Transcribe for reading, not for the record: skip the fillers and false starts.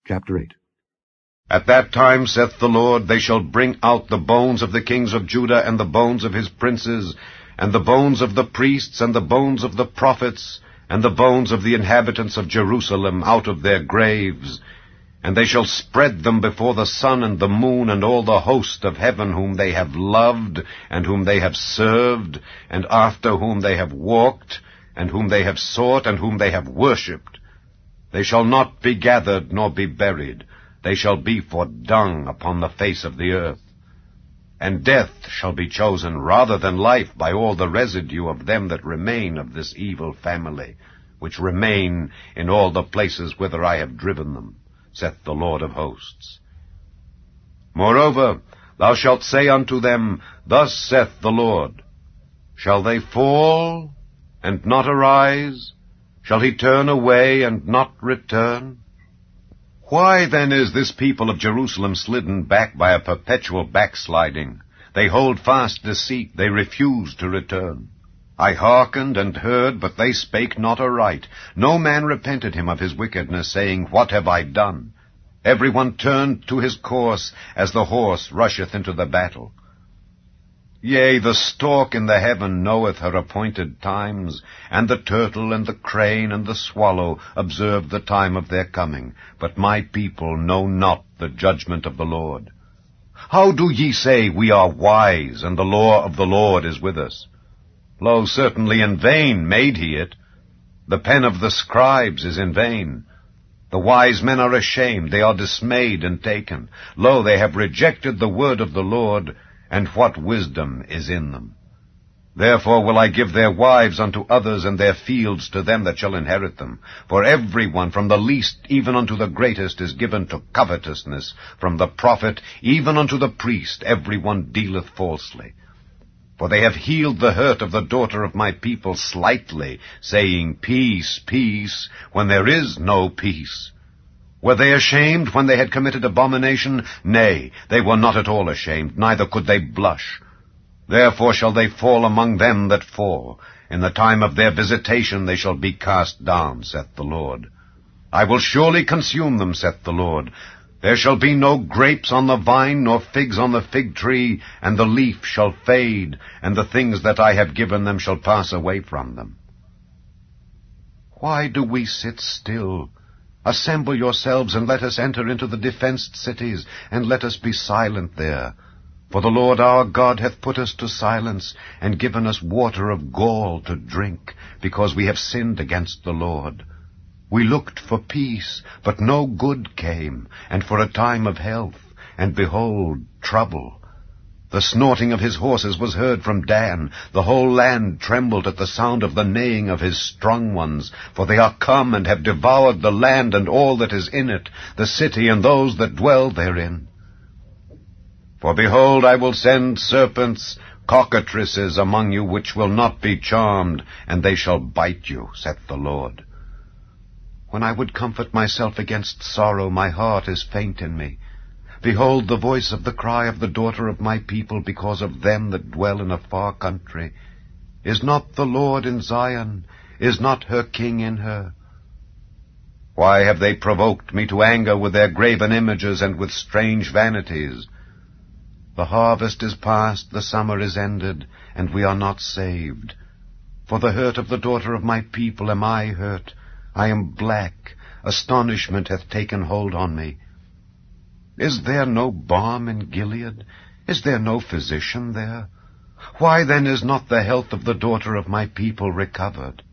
Chapter 8. At that time, saith the Lord, they shall bring out the bones of the kings of Judah, and the bones of his princes, and the bones of the priests, and the bones of the prophets, and the bones of the inhabitants of Jerusalem out of their graves. And they shall spread them before the sun and the moon, and all the host of heaven, whom they have loved, and whom they have served, and after whom they have walked, and whom they have sought, and whom they have worshipped. They shall not be gathered, nor be buried. They shall be for dung upon the face of the earth. And death shall be chosen rather than life by all the residue of them that remain of this evil family, which remain in all the places whither I have driven them, saith the Lord of hosts. Moreover, thou shalt say unto them, Thus saith the Lord, Shall they fall and not arise? Shall he turn away and not return? Why then is this people of Jerusalem slidden back by a perpetual backsliding? They hold fast deceit, they refuse to return. I hearkened and heard, but they spake not aright. No man repented him of his wickedness, saying, What have I done? Every one turned to his course, as the horse rusheth into the battle. Yea, the stork in the heaven knoweth her appointed times, and the turtle and the crane and the swallow observe the time of their coming. But my people know not the judgment of the Lord. How do ye say, We are wise, and the law of the Lord is with us? Lo, certainly in vain made he it. The pen of the scribes is in vain. The wise men are ashamed, they are dismayed and taken. Lo, they have rejected the word of the Lord, and what wisdom is in them? Therefore will I give their wives unto others, and their fields to them that shall inherit them. For every one, from the least even unto the greatest, is given to covetousness. From the prophet even unto the priest, every one dealeth falsely. For they have healed the hurt of the daughter of my people slightly, saying, Peace, peace, when there is no peace. Were they ashamed when they had committed abomination? Nay, they were not at all ashamed, neither could they blush. Therefore shall they fall among them that fall. In the time of their visitation they shall be cast down, saith the Lord. I will surely consume them, saith the Lord. There shall be no grapes on the vine, nor figs on the fig tree, and the leaf shall fade, and the things that I have given them shall pass away from them. Why do we sit still? Assemble yourselves, and let us enter into the defenced cities, and let us be silent there. For the Lord our God hath put us to silence, and given us water of gall to drink, because we have sinned against the Lord. We looked for peace, but no good came, and for a time of health, and behold, trouble. The snorting of his horses was heard from Dan. The whole land trembled at the sound of the neighing of his strong ones. For they are come and have devoured the land and all that is in it, the city and those that dwell therein. For behold, I will send serpents, cockatrices among you, which will not be charmed, and they shall bite you, saith the Lord. When I would comfort myself against sorrow, my heart is faint in me. Behold the voice of the cry of the daughter of my people, because of them that dwell in a far country. Is not the Lord in Zion? Is not her king in her? Why have they provoked me to anger with their graven images and with strange vanities? The harvest is past, the summer is ended, and we are not saved. For the hurt of the daughter of my people am I hurt. I am black. Astonishment hath taken hold on me. Is there no balm in Gilead? Is there no physician there? Why then is not the health of the daughter of my people recovered?